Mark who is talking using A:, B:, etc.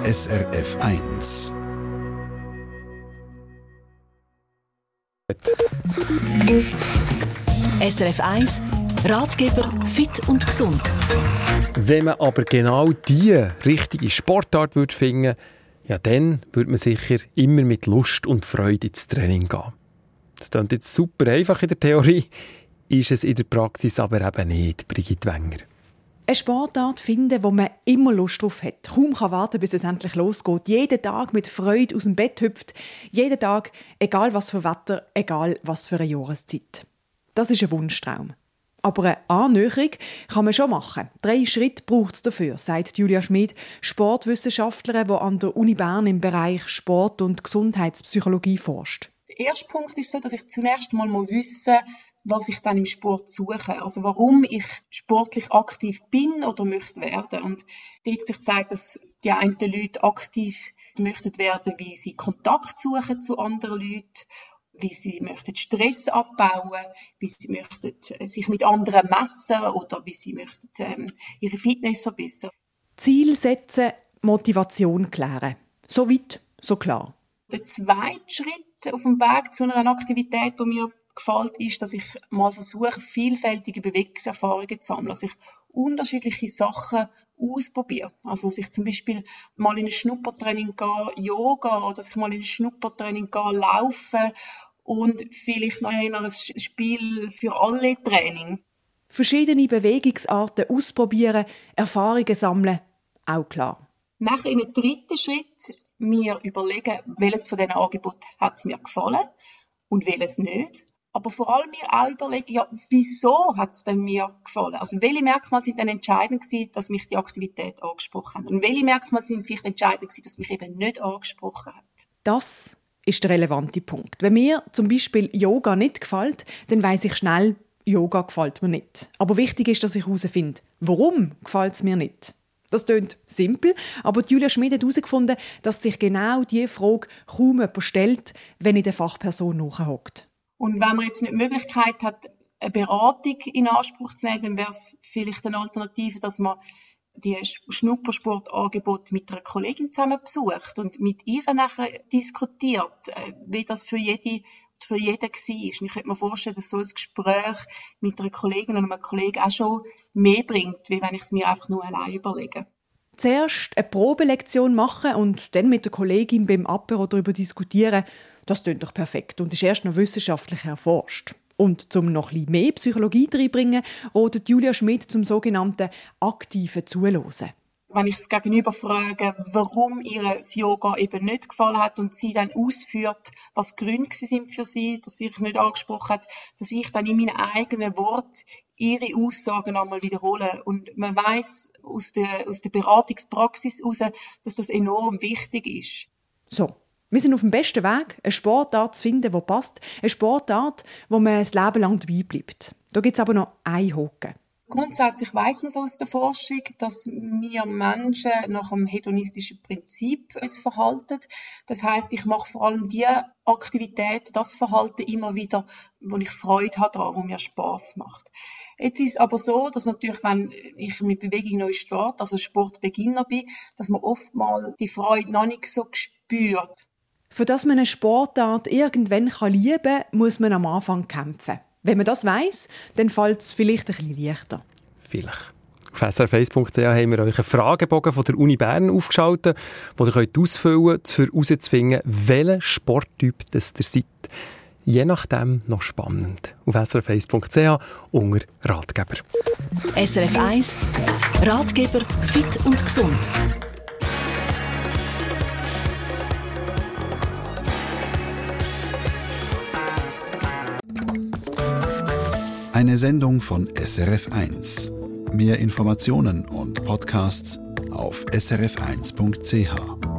A: SRF 1.
B: SRF 1, Ratgeber fit und gesund.
C: Wenn man aber genau diese richtige Sportart finden würde, ja, dann würde man sicher immer mit Lust und Freude ins Training gehen. Das klingt jetzt super einfach in der Theorie, ist es in der Praxis aber eben nicht, Brigitte Wenger.
D: Eine Sportart finden, wo man immer Lust drauf hat. Kaum kann warten, bis es endlich losgeht. Jeden Tag mit Freude aus dem Bett hüpft. Jeden Tag, egal was für Wetter, egal was für eine Jahreszeit. Das ist ein Wunschtraum. Aber eine Annäherung kann man schon machen. 3 Schritte braucht es dafür, sagt Julia Schmid, Sportwissenschaftlerin, die an der Uni Bern im Bereich Sport- und Gesundheitspsychologie forscht.
E: Der erste Punkt ist so, dass ich zunächst mal wissen muss, was ich dann im Sport suche. Also warum ich sportlich aktiv bin oder möchte werden. Und dort sich zeigt, dass die einen Leute aktiv möchten werden, wie sie Kontakt suchen zu anderen Leuten, wie sie möchten Stress abbauen, wie sie möchten sich mit anderen messen oder wie sie möchten ihre Fitness verbessern.
D: Ziel setzen, Motivation klären. So weit, so klar.
E: Der zweite Schritt auf dem Weg zu einer Aktivität, die mir gefällt, ist, dass ich mal versuche, vielfältige Bewegungserfahrungen zu sammeln. Also ich unterschiedliche Sachen ausprobiere. Also dass ich zum Beispiel mal in ein Schnuppertraining gehe, Yoga, oder dass ich mal in ein Schnuppertraining gehe, laufen und vielleicht noch ein Spiel für alle Training.
D: Verschiedene Bewegungsarten ausprobieren, Erfahrungen sammeln, auch klar.
E: Nachher im dritten Schritt mir überlegen, welches von diesen Angeboten hat mir gefallen und welches nicht. Aber vor allem mir auch überlegen, ja, wieso hat es denn mir gefallen? Also welche Merkmale sind dann entscheidend gewesen, dass mich die Aktivität angesprochen hat? Und welche Merkmale sind vielleicht entscheidend gewesen, dass mich eben nicht angesprochen hat?
D: Das ist der relevante Punkt. Wenn mir zum Beispiel Yoga nicht gefällt, dann weiss ich schnell, Yoga gefällt mir nicht. Aber wichtig ist, dass ich herausfinde, warum gefällt es mir nicht? Das klingt simpel, aber Julia Schmid hat herausgefunden, dass sich genau diese Frage kaum jemand stellt, wenn in der Fachperson nachhockt.
E: Und wenn man jetzt nicht die Möglichkeit hat, eine Beratung in Anspruch zu nehmen, dann wäre es vielleicht eine Alternative, dass man die Schnuppersportangebote mit einer Kollegin zusammen besucht und mit ihr nachher diskutiert, wie das für jeden war. Und ich könnte mir vorstellen, dass so ein Gespräch mit einer Kollegin oder einem Kollegen auch schon mehr bringt, wie wenn ich es mir einfach nur allein überlege.
D: Zuerst eine Probelektion machen und dann mit der Kollegin beim Apéro darüber diskutieren, das klingt doch perfekt und ist erst noch wissenschaftlich erforscht. Und um noch ein bisschen mehr Psychologie reinzubringen, ratet Julia Schmid zum sogenannten aktiven Zuhören.
E: Wenn ich das Gegenüber frage, warum ihr das Yoga eben nicht gefallen hat und sie dann ausführt, was Gründe sind für sie, dass sie sich nicht angesprochen hat, dass ich dann in meinen eigenen Worten ihre Aussagen einmal wiederhole. Und man weiss aus der Beratungspraxis heraus, dass das enorm wichtig ist.
D: So, wir sind auf dem besten Weg, eine Sportart zu finden, die passt. Eine Sportart, wo man das Leben lang dabei bleibt. Da gibt es aber noch einen Haken.
E: Grundsätzlich weiss man so aus der Forschung, dass wir Menschen nach einem hedonistischen Prinzip uns verhalten. Das heisst, ich mache vor allem die Aktivität, das Verhalten immer wieder, wo ich Freude habe daran, wo mir Spass macht. Jetzt ist es aber so, dass natürlich, wenn ich mit Bewegung neu starte, also Sportbeginner bin, dass man oftmals die Freude noch nicht so spürt.
D: Für dass man eine Sportart irgendwann lieben kann, muss man am Anfang kämpfen. Wenn man das weiss, dann fällt es vielleicht ein bisschen leichter.
C: Vielleicht. Auf srf1.ch haben wir euch einen Fragebogen von der Uni Bern aufgeschaltet, den ihr ausfüllen könnt, um herauszufinden, welcher Sporttyp das ihr seid. Je nachdem noch spannend. Auf srf1.ch unter Ratgeber.
B: SRF 1, Ratgeber fit und gesund.
A: Eine Sendung von SRF 1. Mehr Informationen und Podcasts auf srf1.ch.